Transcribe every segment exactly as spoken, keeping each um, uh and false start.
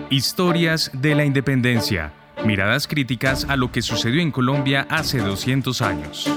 Historias de la Independencia. Miradas críticas a lo que sucedió en Colombia hace doscientos años.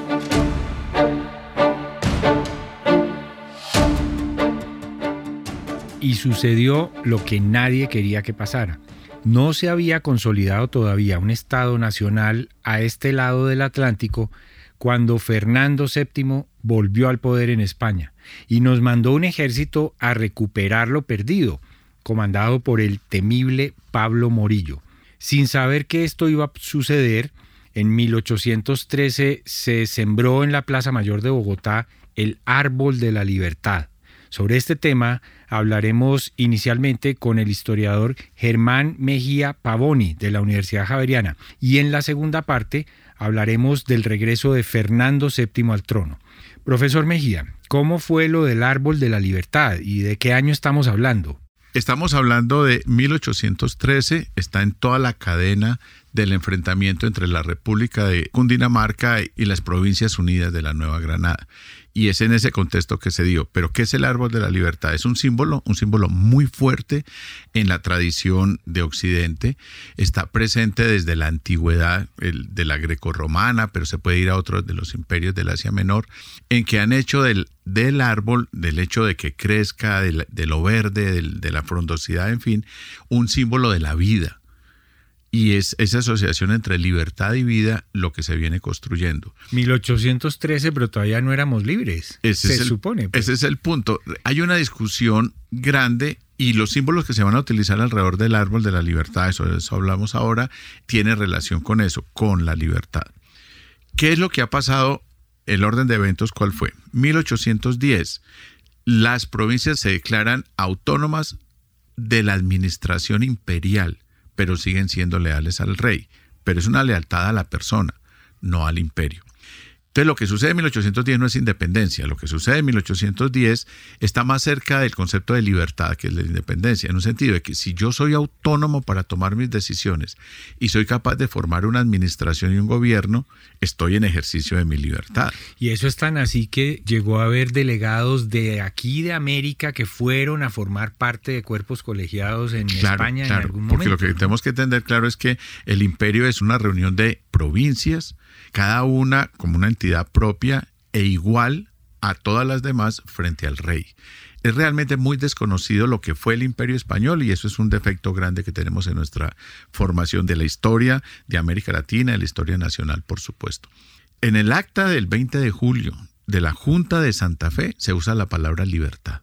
Y sucedió lo que nadie quería que pasara. No se había consolidado todavía un Estado nacional a este lado del Atlántico cuando Fernando séptimo volvió al poder en España y nos mandó un ejército a recuperar lo perdido, comandado por el temible Pablo Morillo. Sin saber que esto iba a suceder, en mil ochocientos trece se sembró en la Plaza Mayor de Bogotá el Árbol de la Libertad. Sobre este tema hablaremos inicialmente con el historiador Germán Mejía Pavoni de la Universidad Javeriana y en la segunda parte hablaremos del regreso de Fernando séptimo al trono. Profesor Mejía, ¿cómo fue lo del Árbol de la Libertad y de qué año estamos hablando? Estamos hablando de mil ochocientos trece, está en toda la cadena del enfrentamiento entre la República de Cundinamarca y las Provincias Unidas de la Nueva Granada. Y es en ese contexto que se dio. ¿Pero qué es el Árbol de la Libertad? Es un símbolo, un símbolo muy fuerte en la tradición de Occidente. Está presente desde la antigüedad el, de la grecorromana, pero se puede ir a otros de los imperios del Asia Menor, en que han hecho del, del árbol, del hecho de que crezca, de, la, de lo verde, de, de la frondosidad, en fin, un símbolo de la vida. Y es esa asociación entre libertad y vida lo que se viene construyendo. mil ochocientos trece, pero todavía no éramos libres, ese se es el, supone. Pues. Ese es el punto. Hay una discusión grande y los símbolos que se van a utilizar alrededor del Árbol de la Libertad, eso, de eso hablamos ahora, tiene relación con eso, con la libertad. ¿Qué es lo que ha pasado? El orden de eventos, ¿cuál fue? mil ochocientos diez, las provincias se declaran autónomas de la administración imperial, pero siguen siendo leales al rey. Pero es una lealtad a la persona, no al imperio. Entonces, lo que sucede en mil ochocientos diez no es independencia. Lo que sucede en mil ochocientos diez está más cerca del concepto de libertad que es la independencia, en un sentido de que si yo soy autónomo para tomar mis decisiones y soy capaz de formar una administración y un gobierno, estoy en ejercicio de mi libertad. Y eso es tan así que llegó a haber delegados de aquí de América que fueron a formar parte de cuerpos colegiados en claro, España claro, en algún porque momento. Porque lo que tenemos que entender claro es que el imperio es una reunión de provincias, cada una como una entidad propia e igual a todas las demás frente al rey. Es realmente muy desconocido lo que fue el Imperio Español y eso es un defecto grande que tenemos en nuestra formación de la historia de América Latina, de la historia nacional, por supuesto. En el acta del veinte de julio de la Junta de Santa Fe se usa la palabra libertad,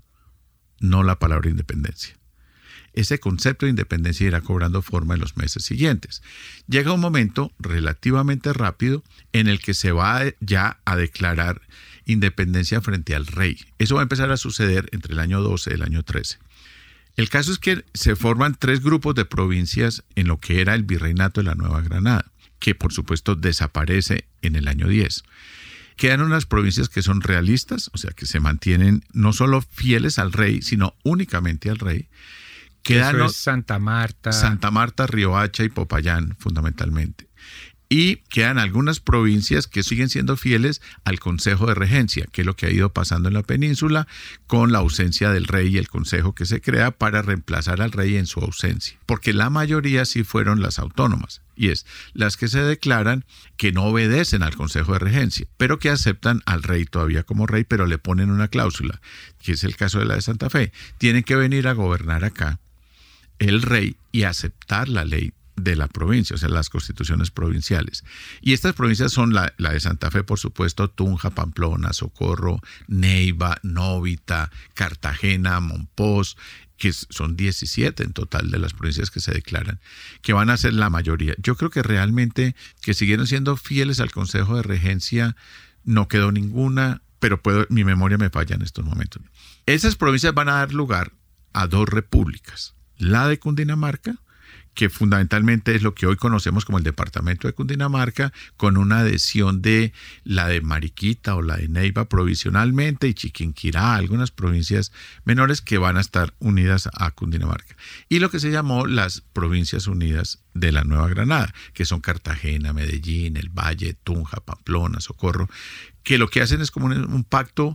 no la palabra independencia. Ese concepto de independencia irá cobrando forma en los meses siguientes. Llega un momento relativamente rápido en el que se va ya a declarar independencia frente al rey. Eso va a empezar a suceder entre el año doce y el año trece. El caso es que se forman tres grupos de provincias en lo que era el virreinato de la Nueva Granada, que por supuesto desaparece en el año diez. Quedan unas provincias que son realistas, o sea que se mantienen no solo fieles al rey, sino únicamente al rey. Quedan Eso es Santa Marta. Santa Marta, Riohacha y Popayán, fundamentalmente. Y quedan algunas provincias que siguen siendo fieles al Consejo de Regencia, que es lo que ha ido pasando en la península con la ausencia del rey y el consejo que se crea para reemplazar al rey en su ausencia. Porque la mayoría sí fueron las autónomas, y es las que se declaran que no obedecen al Consejo de Regencia, pero que aceptan al rey todavía como rey, pero le ponen una cláusula, que es el caso de la de Santa Fe. Tienen que venir a gobernar acá el rey y aceptar la ley de la provincia, o sea, las constituciones provinciales. Y estas provincias son la, la de Santa Fe, por supuesto, Tunja, Pamplona, Socorro, Neiva, Novita, Cartagena, Monpós, que son diecisiete en total de las provincias que se declaran, que van a ser la mayoría. Yo creo que realmente que siguieron siendo fieles al Consejo de Regencia, no quedó ninguna, pero puedo, mi memoria me falla en estos momentos. Esas provincias van a dar lugar a dos repúblicas. La de Cundinamarca, que fundamentalmente es lo que hoy conocemos como el departamento de Cundinamarca, con una adhesión de la de Mariquita o la de Neiva provisionalmente y Chiquinquirá, algunas provincias menores que van a estar unidas a Cundinamarca. Y lo que se llamó las Provincias Unidas de la Nueva Granada, que son Cartagena, Medellín, El Valle, Tunja, Pamplona, Socorro, que lo que hacen es como un, un pacto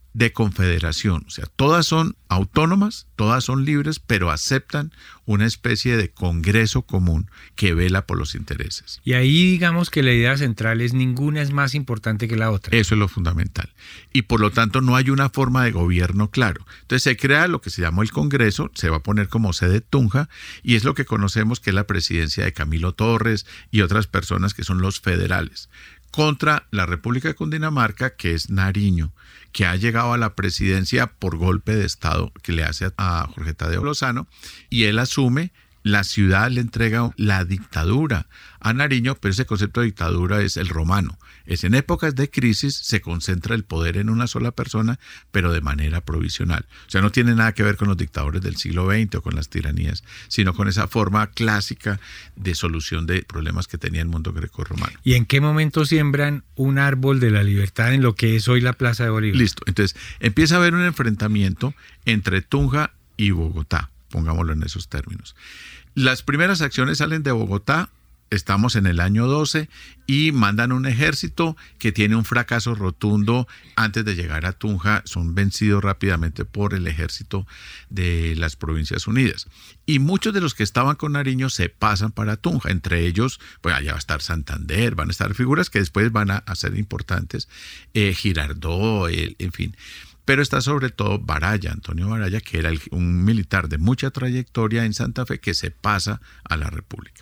de confederación, o sea, todas son autónomas, todas son libres, pero aceptan una especie de congreso común que vela por los intereses. Y ahí digamos que la idea central es ninguna es más importante que la otra. Eso es lo fundamental. Y por lo tanto no hay una forma de gobierno claro. Entonces se crea lo que se llamó el Congreso, se va a poner como sede Tunja, y es lo que conocemos que es la presidencia de Camilo Torres y otras personas que son los federales, contra la República de Cundinamarca, que es Nariño, que ha llegado a la presidencia por golpe de Estado que le hace a Jorge Tadeo Lozano, y él asume, la ciudad le entrega la dictadura a Nariño, pero ese concepto de dictadura es el romano. Es en épocas de crisis se concentra el poder en una sola persona, pero de manera provisional. O sea, no tiene nada que ver con los dictadores del siglo veinte o con las tiranías, sino con esa forma clásica de solución de problemas que tenía el mundo grecorromano. ¿Y en qué momento siembran un árbol de la libertad en lo que es hoy la Plaza de Bolívar? Listo. Entonces, empieza a haber un enfrentamiento entre Tunja y Bogotá, pongámoslo en esos términos. Las primeras acciones salen de Bogotá, estamos en el año doce, y mandan un ejército que tiene un fracaso rotundo antes de llegar a Tunja, son vencidos rápidamente por el ejército de las Provincias Unidas. Y muchos de los que estaban con Nariño se pasan para Tunja, entre ellos, pues allá va a estar Santander, van a estar figuras que después van a, a ser importantes, eh, Girardot, el, en fin. Pero está sobre todo Baraya, Antonio Baraya, que era el, un militar de mucha trayectoria en Santa Fe que se pasa a la República.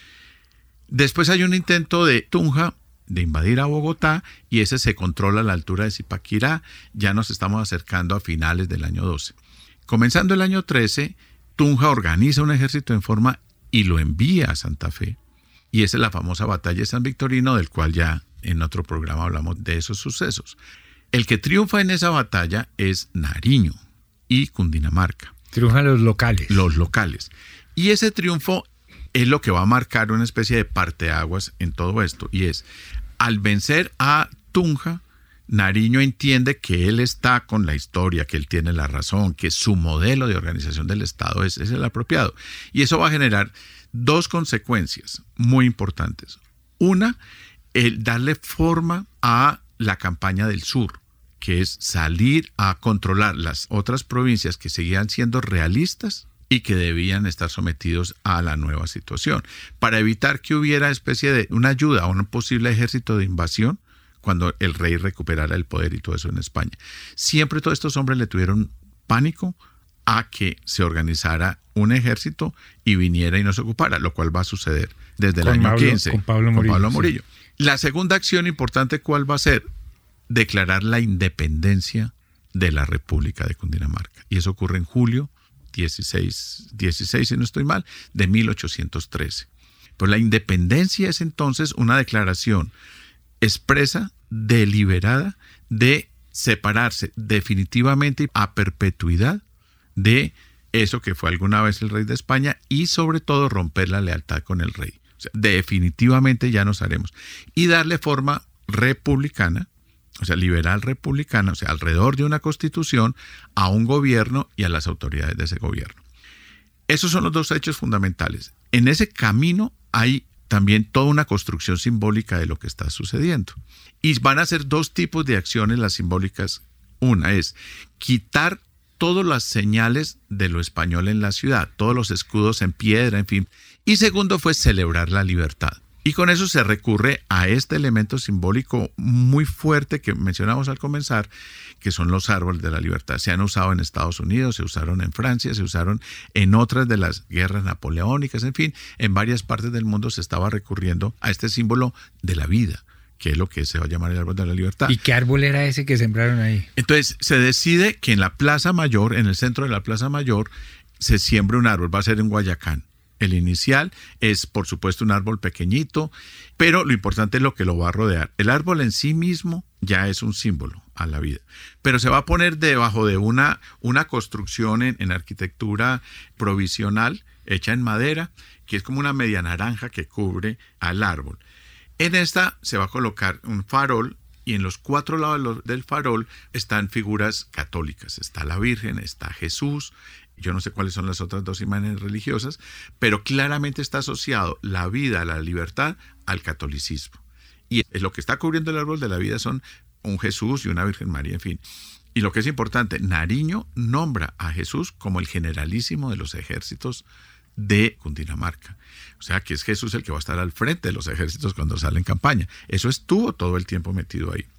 Después hay un intento de Tunja de invadir a Bogotá y ese se controla a la altura de Zipaquirá. Ya nos estamos acercando a finales del año doce. Comenzando el año trece, Tunja organiza un ejército en forma y lo envía a Santa Fe. Y esa es la famosa batalla de San Victorino, del cual ya en otro programa hablamos de esos sucesos. El que triunfa en esa batalla es Nariño y Cundinamarca. Triunfan los locales. Los locales. Y ese triunfo es lo que va a marcar una especie de parteaguas en todo esto. Y es, al vencer a Tunja, Nariño entiende que él está con la historia, que él tiene la razón, que su modelo de organización del Estado es, es el apropiado. Y eso va a generar dos consecuencias muy importantes. Una, el darle forma a la campaña del sur, que es salir a controlar las otras provincias que seguían siendo realistas y que debían estar sometidos a la nueva situación, para evitar que hubiera especie de una ayuda a un posible ejército de invasión cuando el rey recuperara el poder y todo eso en España. Siempre todos estos hombres le tuvieron pánico a que se organizara un ejército y viniera y nos ocupara, lo cual va a suceder desde el con año Pablo, quince. Con Pablo Morillo. Con Pablo Morillo. Sí. La segunda acción importante, ¿cuál va a ser? Declarar la independencia de la República de Cundinamarca. Y eso ocurre en julio dieciséis, dieciséis, si no estoy mal, de mil ochocientos trece. Pues la independencia es entonces una declaración expresa, deliberada, de separarse definitivamente a perpetuidad de eso que fue alguna vez el rey de España y sobre todo romper la lealtad con el rey. O sea, definitivamente ya nos haremos. Y darle forma republicana, o sea, liberal republicana, o sea, alrededor de una constitución, a un gobierno y a las autoridades de ese gobierno. Esos son los dos hechos fundamentales. En ese camino hay también toda una construcción simbólica de lo que está sucediendo. Y van a ser dos tipos de acciones las simbólicas. Una es quitar todas las señales de lo español en la ciudad, todos los escudos en piedra, en fin. Y segundo fue celebrar la libertad. Y con eso se recurre a este elemento simbólico muy fuerte que mencionamos al comenzar, que son los árboles de la libertad. Se han usado en Estados Unidos, se usaron en Francia, se usaron en otras de las guerras napoleónicas, en fin, en varias partes del mundo se estaba recurriendo a este símbolo de la vida, que es lo que se va a llamar el árbol de la libertad. ¿Y qué árbol era ese que sembraron ahí? Entonces se decide que en la Plaza Mayor, en el centro de la Plaza Mayor, se siembre un árbol, va a ser en Guayacán. El inicial es, por supuesto, un árbol pequeñito, pero lo importante es lo que lo va a rodear. El árbol en sí mismo ya es un símbolo a la vida, pero se va a poner debajo de una, una construcción en, en arquitectura provisional, hecha en madera, que es como una media naranja que cubre al árbol. En esta se va a colocar un farol y en los cuatro lados del farol están figuras católicas. Está la Virgen, está Jesús. Yo no sé cuáles son las otras dos imágenes religiosas, pero claramente está asociado la vida, la libertad, al catolicismo. Y lo que está cubriendo el árbol de la vida son un Jesús y una Virgen María, en fin. Y lo que es importante, Nariño nombra a Jesús como el generalísimo de los ejércitos de Cundinamarca. O sea, que es Jesús el que va a estar al frente de los ejércitos cuando sale en campaña. Eso estuvo todo el tiempo metido ahí.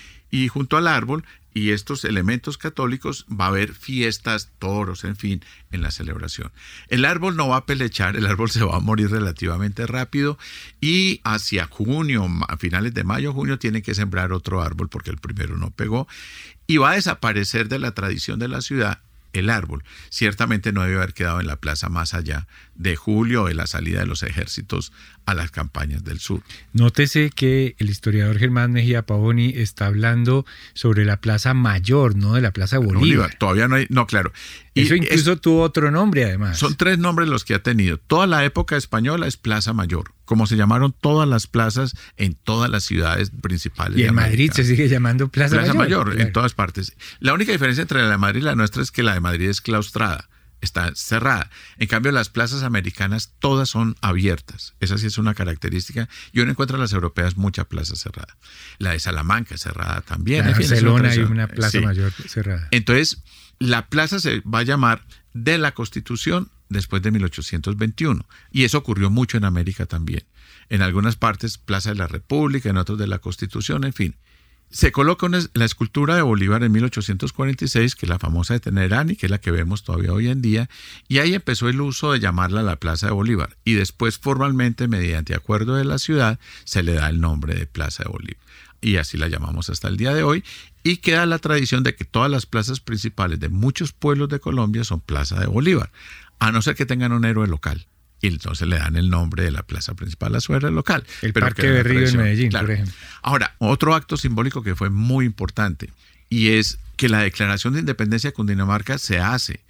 Y junto al árbol y estos elementos católicos va a haber fiestas, toros, en fin, en la celebración. El árbol no va a pelechar, el árbol se va a morir relativamente rápido y hacia junio, a finales de mayo, junio, tienen que sembrar otro árbol porque el primero no pegó y va a desaparecer de la tradición de la ciudad el árbol. Ciertamente no debe haber quedado en la plaza más allá de julio, de la salida de los ejércitos a las campañas del sur. Nótese que el historiador Germán Mejía Pavoni está hablando sobre la Plaza Mayor, no de la Plaza Bolívar. Bolívar. Todavía no hay, no, claro. Y eso incluso es, tuvo otro nombre además. Son tres nombres los que ha tenido. Toda la época española es Plaza Mayor, como se llamaron todas las plazas en todas las ciudades principales. Y en Madrid se sigue llamando Plaza, Plaza Mayor. Mayor, Claro. En todas partes. La única diferencia entre la de Madrid y la nuestra es que la de Madrid es claustrada, está cerrada. En cambio, las plazas americanas todas son abiertas. Esa sí es una característica. Y uno encuentra en las europeas mucha plaza cerrada. La de Salamanca es cerrada también. En en fin, Barcelona hay una, una plaza sí. mayor cerrada. Entonces, la plaza se va a llamar de la Constitución después de mil ochocientos veintiuno. Y eso ocurrió mucho en América también. En algunas partes, Plaza de la República, en otros de la Constitución, en fin. Se coloca una, la escultura de Bolívar en mil ochocientos cuarenta y seis, que es la famosa de Tenerani, que es la que vemos todavía hoy en día, y ahí empezó el uso de llamarla la Plaza de Bolívar. Y después, formalmente, mediante acuerdo de la ciudad, se le da el nombre de Plaza de Bolívar. Y así la llamamos hasta el día de hoy. Y queda la tradición de que todas las plazas principales de muchos pueblos de Colombia son Plaza de Bolívar, a no ser que tengan un héroe local. Y entonces le dan el nombre de la plaza principal a su héroe local. El Pero Parque Berrío en Medellín, claro. por ejemplo. Ahora, otro acto simbólico que fue muy importante, y es que la Declaración de Independencia de Cundinamarca se hace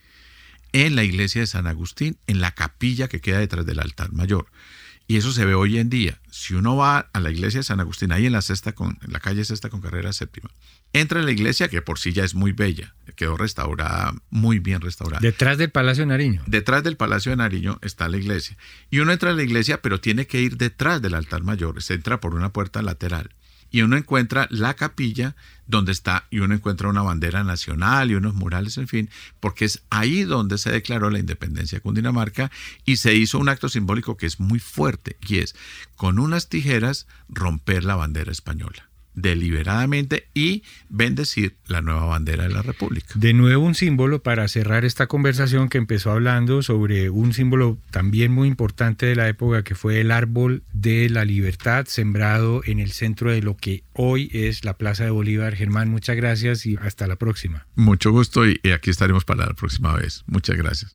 en la iglesia de San Agustín, en la capilla que queda detrás del altar mayor. Y eso se ve hoy en día. Si uno va a la iglesia de San Agustín, ahí en la, sexta con, en la calle Sexta con Carrera Séptima, entra en la iglesia, que por sí ya es muy bella, quedó restaurada, muy bien restaurada. Detrás del Palacio de Nariño. Detrás del Palacio de Nariño está la iglesia. Y uno entra a la iglesia, pero tiene que ir detrás del altar mayor. Se entra por una puerta lateral. Y uno encuentra la capilla donde está, y uno encuentra una bandera nacional y unos murales, en fin, porque es ahí donde se declaró la independencia de Cundinamarca y se hizo un acto simbólico que es muy fuerte, y es con unas tijeras romper la bandera española deliberadamente y bendecir la nueva bandera de la República. De nuevo un símbolo para cerrar esta conversación que empezó hablando sobre un símbolo también muy importante de la época, que fue el árbol de la libertad sembrado en el centro de lo que hoy es la Plaza de Bolívar. Germán, muchas gracias y hasta la próxima. Mucho gusto y aquí estaremos para la próxima vez. Muchas gracias.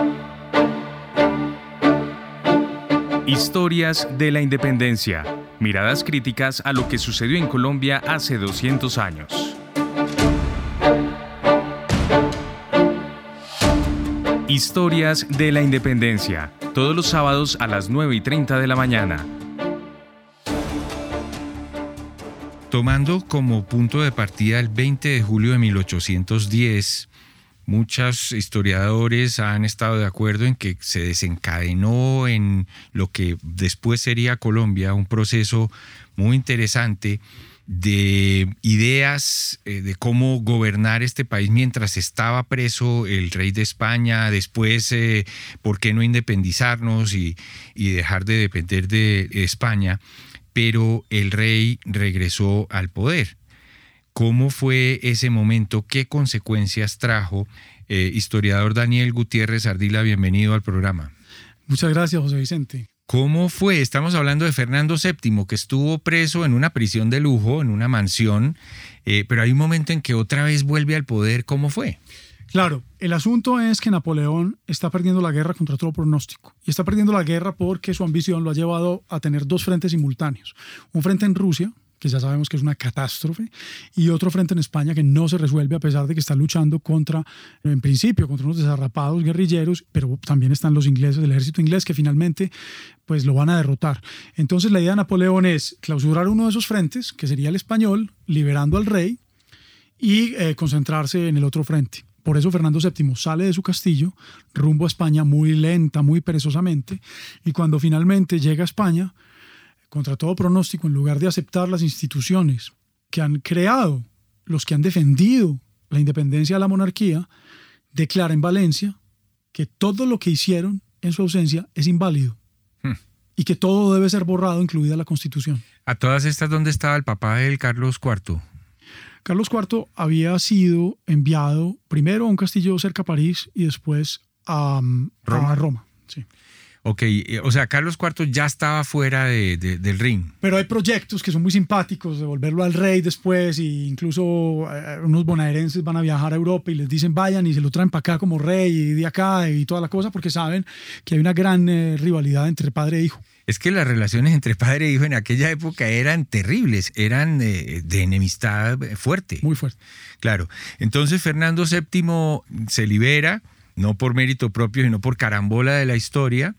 Historias de la Independencia. Miradas críticas a lo que sucedió en Colombia hace doscientos años. Historias de la Independencia. Todos los sábados a las nueve y treinta de la mañana. Tomando como punto de partida el veinte de julio de mil ochocientos diez, muchos historiadores han estado de acuerdo en que se desencadenó en lo que después sería Colombia un proceso muy interesante de ideas eh, de cómo gobernar este país mientras estaba preso el rey de España, después eh, por qué no independizarnos y, y dejar de depender de España, pero el rey regresó al poder. ¿Cómo fue ese momento? ¿Qué consecuencias trajo? Eh, historiador Daniel Gutiérrez Ardila, bienvenido al programa. Muchas gracias, José Vicente. ¿Cómo fue? Estamos hablando de Fernando séptimo, que estuvo preso en una prisión de lujo, en una mansión, eh, pero hay un momento en que otra vez vuelve al poder. ¿Cómo fue? Claro, el asunto es que Napoleón está perdiendo la guerra contra todo pronóstico. Y está perdiendo la guerra porque su ambición lo ha llevado a tener dos frentes simultáneos. Un frente en Rusia, que ya sabemos que es una catástrofe, y otro frente en España que no se resuelve a pesar de que está luchando contra, en principio, contra unos desarrapados guerrilleros, pero también están los ingleses, el ejército inglés, que finalmente pues, lo van a derrotar. Entonces la idea de Napoleón es clausurar uno de esos frentes, que sería el español, liberando al rey, y eh, concentrarse en el otro frente. Por eso Fernando séptimo sale de su castillo rumbo a España muy lenta, muy perezosamente, y cuando finalmente llega a España, contra todo pronóstico, en lugar de aceptar las instituciones que han creado, los que han defendido la independencia de la monarquía, declara en Valencia que todo lo que hicieron en su ausencia es inválido hmm. y que todo debe ser borrado, incluida la Constitución. ¿A todas estas dónde estaba el papá del Carlos cuarto? Carlos cuarto había sido enviado primero a un castillo cerca a París y después a Roma. A Roma sí. Ok, o sea, Carlos cuarto ya estaba fuera de, de, del ring. Pero hay proyectos que son muy simpáticos de volverlo al rey después, e incluso eh, unos bonaerenses van a viajar a Europa y les dicen vayan y se lo traen para acá como rey y de acá y toda la cosa, porque saben que hay una gran eh, rivalidad entre padre e hijo. Es que las relaciones entre padre e hijo en aquella época eran terribles, eran eh, de enemistad fuerte. Muy fuerte. Claro. Entonces Fernando séptimo se libera, no por mérito propio, sino por carambola de la historia.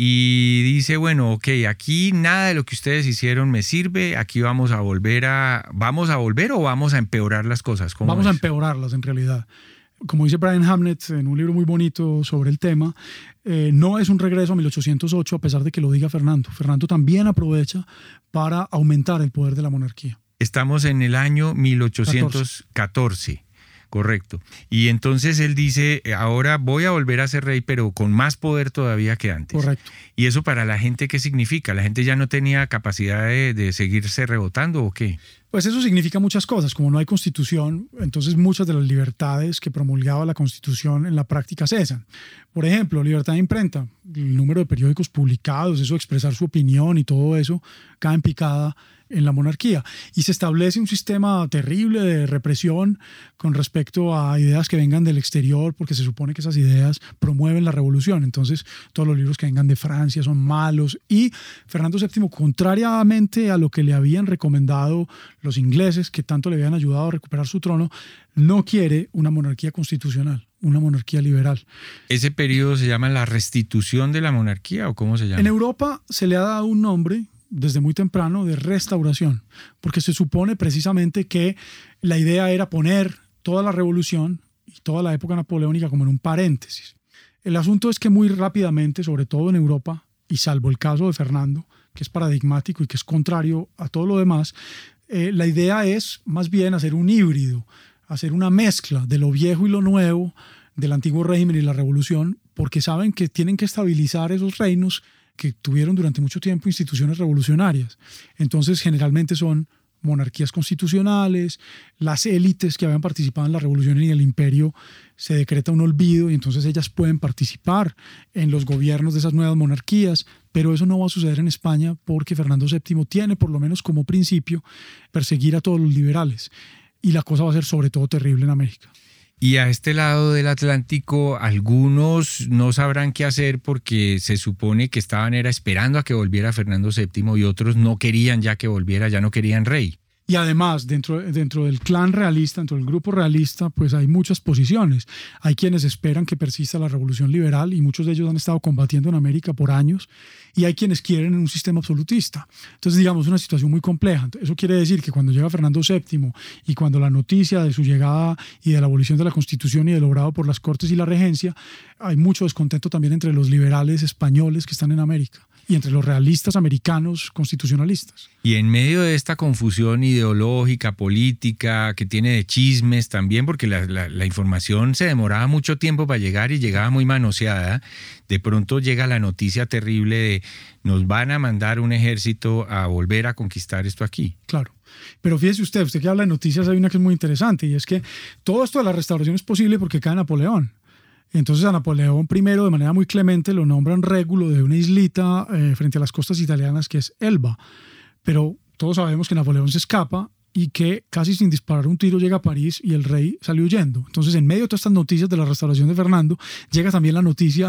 Y dice, bueno, ok, aquí nada de lo que ustedes hicieron me sirve, aquí vamos a volver a... ¿Vamos a volver o vamos a empeorar las cosas? ¿Cómo vamos es? a empeorarlas en realidad. Como dice Brian Hamnet en un libro muy bonito sobre el tema, eh, no es un regreso a mil ochocientos ocho a pesar de que lo diga Fernando. Fernando también aprovecha para aumentar el poder de la monarquía. Estamos en el año mil ochocientos catorce. Correcto. Y entonces él dice, ahora voy a volver a ser rey, pero con más poder todavía que antes. Correcto. ¿Y eso para la gente qué significa? ¿La gente ya no tenía capacidad de, de seguirse rebotando o qué? Pues eso significa muchas cosas. Como no hay constitución, entonces muchas de las libertades que promulgaba la constitución en la práctica cesan. Por ejemplo, libertad de imprenta, el número de periódicos publicados, eso de expresar su opinión y todo eso cae en picada en la monarquía. Y se establece un sistema terrible de represión con respecto a ideas que vengan del exterior, porque se supone que esas ideas promueven la revolución. Entonces, todos los libros que vengan de Francia son malos. Y Fernando séptimo, contrariamente a lo que le habían recomendado los ingleses, que tanto le habían ayudado a recuperar su trono, no quiere una monarquía constitucional, una monarquía liberal. ¿Ese periodo se llama la restitución de la monarquía o cómo se llama? En Europa se le ha dado un nombre desde muy temprano de restauración, porque se supone precisamente que la idea era poner toda la revolución y toda la época napoleónica como en un paréntesis. El asunto es que muy rápidamente, sobre todo en Europa, y salvo el caso de Fernando, que es paradigmático y que es contrario a todo lo demás, eh, la idea es más bien hacer un híbrido, hacer una mezcla de lo viejo y lo nuevo, del antiguo régimen y la revolución, porque saben que tienen que estabilizar esos reinos que tuvieron durante mucho tiempo instituciones revolucionarias. Entonces, generalmente son monarquías constitucionales, las élites que habían participado en la revolución y en el imperio, se decreta un olvido y entonces ellas pueden participar en los gobiernos de esas nuevas monarquías, pero eso no va a suceder en España porque Fernando séptimo tiene, por lo menos como principio, perseguir a todos los liberales. Y la cosa va a ser sobre todo terrible en América. Y a este lado del Atlántico, algunos no sabrán qué hacer porque se supone que estaban era esperando a que volviera Fernando séptimo y otros no querían ya que volviera, ya no querían rey. Y además, dentro, dentro del clan realista, dentro del grupo realista, pues hay muchas posiciones. Hay quienes esperan que persista la revolución liberal y muchos de ellos han estado combatiendo en América por años. Y hay quienes quieren un sistema absolutista. Entonces, digamos, una situación muy compleja. Eso quiere decir que cuando llega Fernando séptimo y cuando la noticia de su llegada y de la abolición de la Constitución y de logrado por las Cortes y la Regencia, hay mucho descontento también entre los liberales españoles que están en América y entre los realistas americanos constitucionalistas. Y en medio de esta confusión ideológica, política, que tiene de chismes también, porque la, la, la información se demoraba mucho tiempo para llegar y llegaba muy manoseada, de pronto llega la noticia terrible de nos van a mandar un ejército a volver a conquistar esto aquí. Claro. Pero fíjese usted, usted que habla de noticias, hay una que es muy interesante y es que todo esto de la restauración es posible porque cae Napoleón. Entonces a Napoleón primero, de manera muy clemente, lo nombran régulo de una islita eh, frente a las costas italianas que es Elba. Pero todos sabemos que Napoleón se escapa y que casi sin disparar un tiro llega a París y el rey salió huyendo. Entonces, en medio de todas estas noticias de la restauración de Fernando, llega también la noticia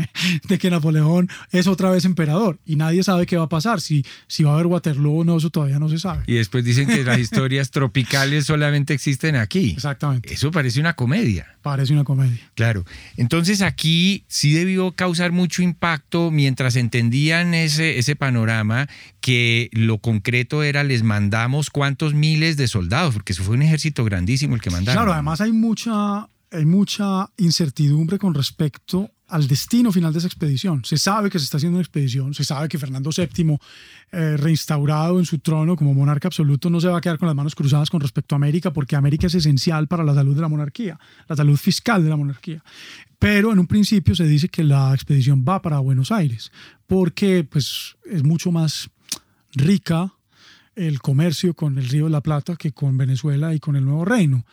de que Napoleón es otra vez emperador y nadie sabe qué va a pasar, si, si va a haber Waterloo o no, eso todavía no se sabe. Y después dicen que las historias tropicales solamente existen aquí. Exactamente. Eso parece una comedia. Parece una comedia. Claro. Entonces aquí sí debió causar mucho impacto mientras entendían ese, ese panorama, que lo concreto era les mandamos cuántos miles de soldados, porque eso fue un ejército grandísimo el que mandaron. Claro, además hay mucha, hay mucha incertidumbre con respecto al destino final de esa expedición. Se sabe que se está haciendo una expedición, se sabe que Fernando séptimo, eh, reinstaurado en su trono como monarca absoluto, no se va a quedar con las manos cruzadas con respecto a América, porque América es esencial para la salud de la monarquía, la salud fiscal de la monarquía. Pero en un principio se dice que la expedición va para Buenos Aires, porque pues, es mucho más rica el comercio con el Río de la Plata que con Venezuela y con el Nuevo Reino.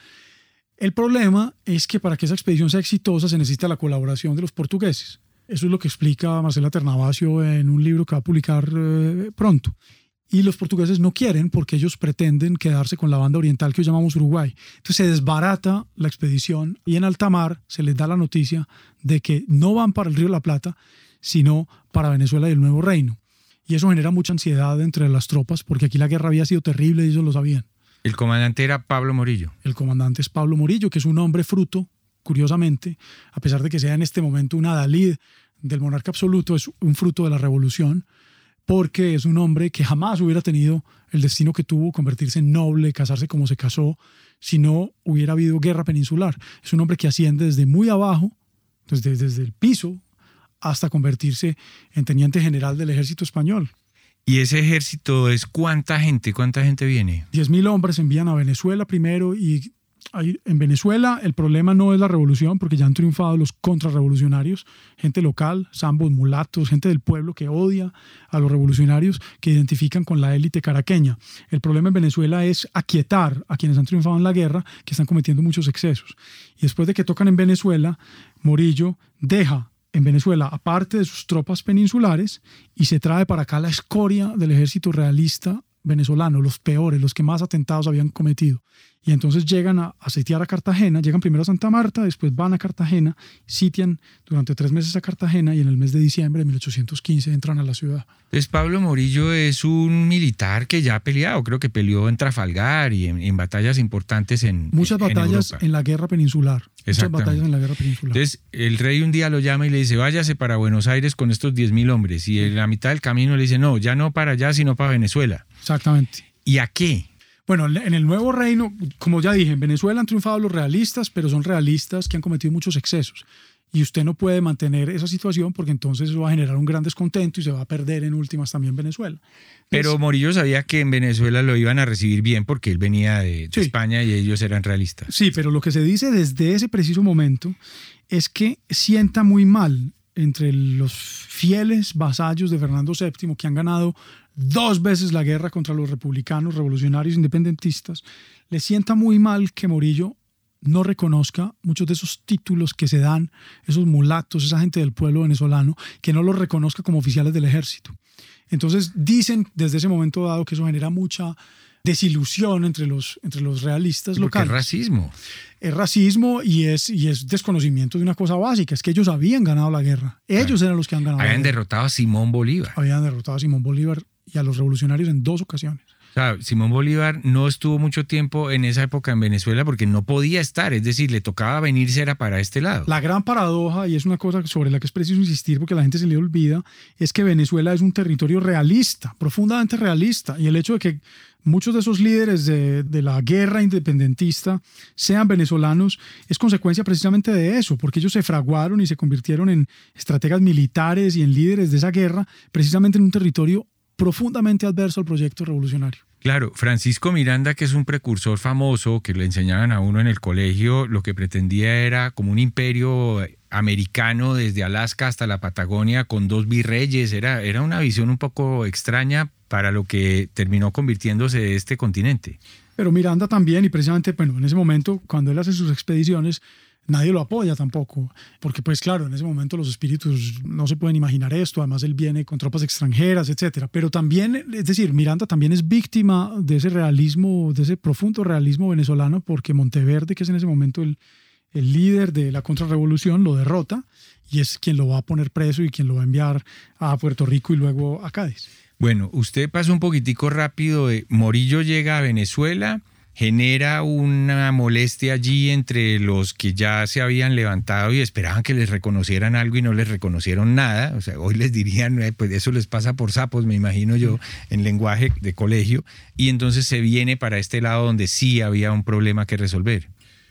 El problema es que para que esa expedición sea exitosa se necesita la colaboración de los portugueses. Eso es lo que explica Marcela Ternavasio en un libro que va a publicar eh, pronto. Y los portugueses no quieren porque ellos pretenden quedarse con la banda oriental que hoy llamamos Uruguay. Entonces se desbarata la expedición y en alta mar se les da la noticia de que no van para el Río de la Plata, sino para Venezuela y el Nuevo Reino. Y eso genera mucha ansiedad entre las tropas porque aquí la guerra había sido terrible y ellos lo sabían. El comandante era Pablo Morillo. El comandante es Pablo Morillo, que es un hombre fruto, curiosamente, a pesar de que sea en este momento un adalid del monarca absoluto, es un fruto de la revolución, porque es un hombre que jamás hubiera tenido el destino que tuvo, convertirse en noble, casarse como se casó, si no hubiera habido guerra peninsular. Es un hombre que asciende desde muy abajo, desde, desde el piso, hasta convertirse en teniente general del ejército español. ¿Y ese ejército es cuánta gente? ¿Cuánta gente viene? diez mil hombres envían a Venezuela primero y ahí, en Venezuela el problema no es la revolución porque ya han triunfado los contrarrevolucionarios, gente local, zambos, mulatos, gente del pueblo que odia a los revolucionarios que identifican con la élite caraqueña. El problema en Venezuela es aquietar a quienes han triunfado en la guerra, que están cometiendo muchos excesos. Y después de que tocan en Venezuela, Morillo deja en Venezuela, aparte de sus tropas peninsulares, y se trae para acá la escoria del ejército realista venezolano, los peores, los que más atentados habían cometido. Y entonces llegan a, a sitiar a Cartagena, llegan primero a Santa Marta, después van a Cartagena, sitian durante tres meses a Cartagena y en el mes de diciembre de mil ochocientos quince entran a la ciudad. Entonces Pablo Morillo es un militar que ya ha peleado, creo que peleó en Trafalgar y en, en batallas importantes en Muchas en, batallas en, en la guerra peninsular. Muchas batallas en la guerra peninsular. Entonces el rey un día lo llama y le dice, váyase para Buenos Aires con estos diez mil hombres. Y en la mitad del camino le dice, no, ya no para allá, sino para Venezuela. Exactamente. ¿Y a qué? Bueno, en el Nuevo Reino, como ya dije, en Venezuela han triunfado los realistas, pero son realistas que han cometido muchos excesos. Y usted no puede mantener esa situación porque entonces eso va a generar un gran descontento y se va a perder en últimas también Venezuela. Entonces, pero Morillo sabía que en Venezuela lo iban a recibir bien porque él venía de, de sí. España y ellos eran realistas. Sí, pero lo que se dice desde ese preciso momento es que sienta muy mal entre los fieles vasallos de Fernando séptimo que han ganado dos veces la guerra contra los republicanos, revolucionarios, independentistas, le sienta muy mal que Morillo no reconozca muchos de esos títulos que se dan, esos mulatos, esa gente del pueblo venezolano, que no los reconozca como oficiales del ejército. Entonces dicen desde ese momento dado que eso genera mucha desilusión entre los, entre los realistas Porque locales. es racismo. Es racismo y es, y es desconocimiento de una cosa básica, es que ellos habían ganado la guerra. Ellos claro. eran los que han ganado Habían la guerra. derrotado a Simón Bolívar. Habían derrotado a Simón Bolívar y a los revolucionarios en dos ocasiones. O sea, Simón Bolívar no estuvo mucho tiempo en esa época en Venezuela porque no podía estar, es decir, le tocaba venirse era para este lado. La gran paradoja, y es una cosa sobre la que es preciso insistir porque la gente se le olvida, es que Venezuela es un territorio realista, profundamente realista, y el hecho de que muchos de esos líderes de, de la guerra independentista sean venezolanos es consecuencia precisamente de eso, porque ellos se fraguaron y se convirtieron en estrategas militares y en líderes de esa guerra precisamente en un territorio profundamente adverso al proyecto revolucionario. Claro, Francisco Miranda, que es un precursor famoso que le enseñaban a uno en el colegio, lo que pretendía era como un imperio americano desde Alaska hasta la Patagonia con dos virreyes, era, era una visión un poco extraña para lo que terminó convirtiéndose este continente. Pero Miranda también, y precisamente bueno, en ese momento, cuando él hace sus expediciones, nadie lo apoya tampoco, porque pues claro, en ese momento los espíritus no se pueden imaginar esto, además él viene con tropas extranjeras, etcétera. Pero también, es decir, Miranda también es víctima de ese realismo, de ese profundo realismo venezolano, porque Monteverde, que es en ese momento el, el líder de la contrarrevolución, lo derrota y es quien lo va a poner preso y quien lo va a enviar a Puerto Rico y luego a Cádiz. Bueno, usted pasó un poquitico rápido de Morillo llega a Venezuela, genera una molestia allí entre los que ya se habían levantado y esperaban que les reconocieran algo y no les reconocieron nada. O sea, hoy les dirían, eh, pues eso les pasa por sapos, me imagino yo, en lenguaje de colegio. Y entonces se viene para este lado donde sí había un problema que resolver.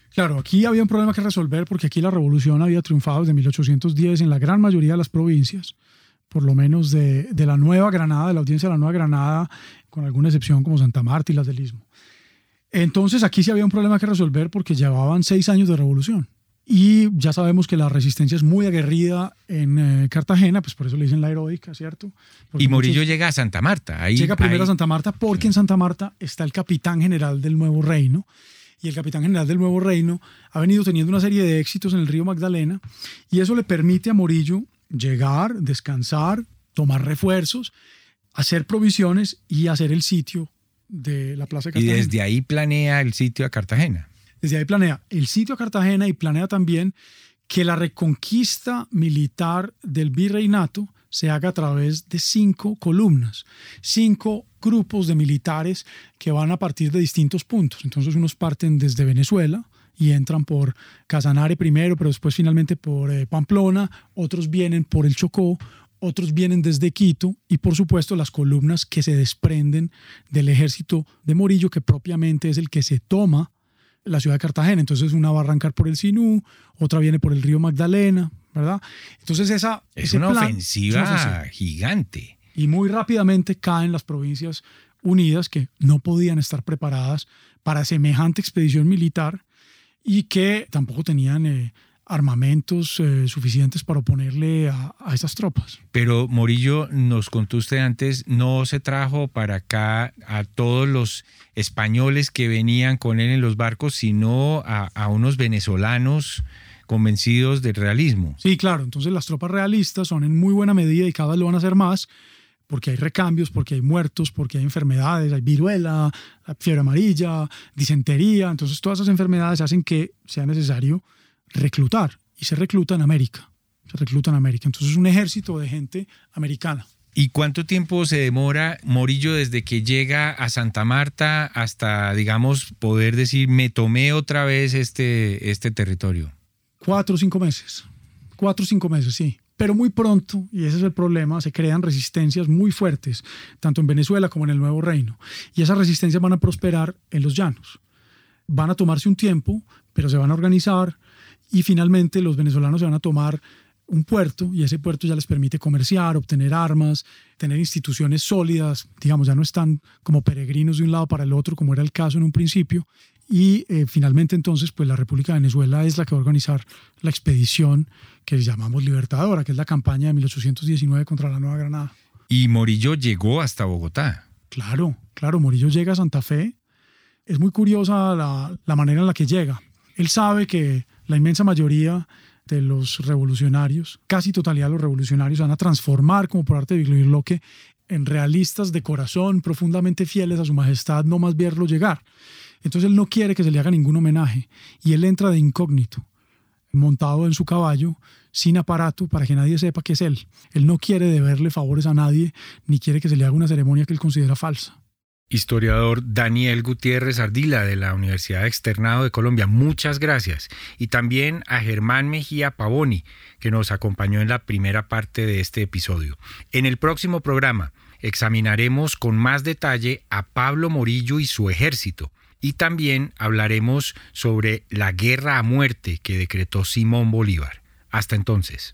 Claro, aquí había un problema que resolver porque aquí la revolución había triunfado desde mil ochocientos diez en la gran mayoría de las provincias, por lo menos de, de la Nueva Granada, de la audiencia de la Nueva Granada, con alguna excepción como Santa Marta y las del Istmo. Entonces aquí sí había un problema que resolver porque llevaban seis años de revolución. Y ya sabemos que la resistencia es muy aguerrida en eh, Cartagena, pues por eso le dicen la heroica, ¿cierto? Porque y Morillo muchos, llega a Santa Marta. Ahí, llega primero ahí. a Santa Marta porque en Santa Marta está el capitán general del Nuevo Reino. Y el capitán general del Nuevo Reino ha venido teniendo una serie de éxitos en el río Magdalena y eso le permite a Morillo llegar, descansar, tomar refuerzos, hacer provisiones y hacer el sitio de la Plaza de Cartagena. Y desde ahí planea el sitio a Cartagena. Desde ahí planea el sitio a Cartagena y planea también que la reconquista militar del virreinato se haga a través de cinco columnas, cinco grupos de militares que van a partir de distintos puntos. Entonces unos parten desde Venezuela y entran por Casanare primero, pero después finalmente por eh, Pamplona, otros vienen por el Chocó, otros vienen desde Quito y por supuesto las columnas que se desprenden del ejército de Morillo, que propiamente es el que se toma la ciudad de Cartagena. Entonces una va a arrancar por el Sinú, otra viene por el río Magdalena, ¿verdad? Entonces esa es ese una plan, ofensiva es una ofensiva gigante. y muy rápidamente caen las provincias unidas que no podían estar preparadas para semejante expedición militar y que tampoco tenían eh, armamentos eh, suficientes para oponerle a, a estas tropas. Pero Morillo, nos contó usted antes, no se trajo para acá a todos los españoles que venían con él en los barcos, sino a, a unos venezolanos convencidos del realismo. Sí, claro. Entonces las tropas realistas son en muy buena medida y cada vez lo van a hacer más porque hay recambios, porque hay muertos, porque hay enfermedades, hay viruela, fiebre amarilla, disentería. Entonces todas esas enfermedades hacen que sea necesario reclutar y se recluta en América. Se recluta en América. Entonces es un ejército de gente americana. ¿Y cuánto tiempo se demora Morillo desde que llega a Santa Marta hasta, digamos, poder decir, me tomé otra vez este, este territorio? Cuatro o cinco meses. Cuatro o cinco meses, sí. Pero muy pronto, y ese es el problema, se crean resistencias muy fuertes, tanto en Venezuela como en el Nuevo Reino. Y esas resistencias van a prosperar en los llanos. Van a tomarse un tiempo, pero se van a organizar y finalmente los venezolanos se van a tomar un puerto y ese puerto ya les permite comerciar, obtener armas, tener instituciones sólidas, digamos, ya no están como peregrinos de un lado para el otro como era el caso en un principio y eh, finalmente entonces pues la República de Venezuela es la que va a organizar la expedición que llamamos Libertadora, que es la campaña de mil ochocientos diecinueve contra la Nueva Granada. Y Morillo llegó hasta Bogotá. Claro, claro, Morillo llega a Santa Fe. Es muy curiosa la, la manera en la que llega. Él sabe que la inmensa mayoría de los revolucionarios, casi totalidad de los revolucionarios, van a transformar como por arte de Vigliloque en realistas de corazón, profundamente fieles a su majestad, no más verlo llegar. Entonces él no quiere que se le haga ningún homenaje y él entra de incógnito, montado en su caballo, sin aparato, para que nadie sepa que es él. Él no quiere deberle favores a nadie, ni quiere que se le haga una ceremonia que él considera falsa. Historiador Daniel Gutiérrez Ardila de la Universidad Externado de Colombia, muchas gracias. Y también a Germán Mejía Pavoni, que nos acompañó en la primera parte de este episodio. En el próximo programa examinaremos con más detalle a Pablo Morillo y su ejército. Y también hablaremos sobre la guerra a muerte que decretó Simón Bolívar. Hasta entonces.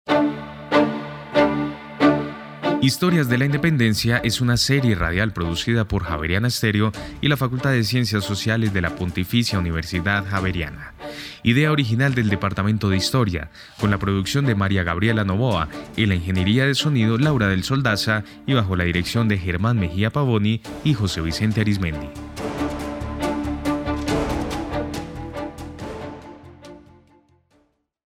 Historias de la Independencia es una serie radial producida por Javeriana Estéreo y la Facultad de Ciencias Sociales de la Pontificia Universidad Javeriana. Idea original del Departamento de Historia, con la producción de María Gabriela Novoa y la ingeniería de sonido Laura del Soldaza y bajo la dirección de Germán Mejía Pavoni y José Vicente Arismendi.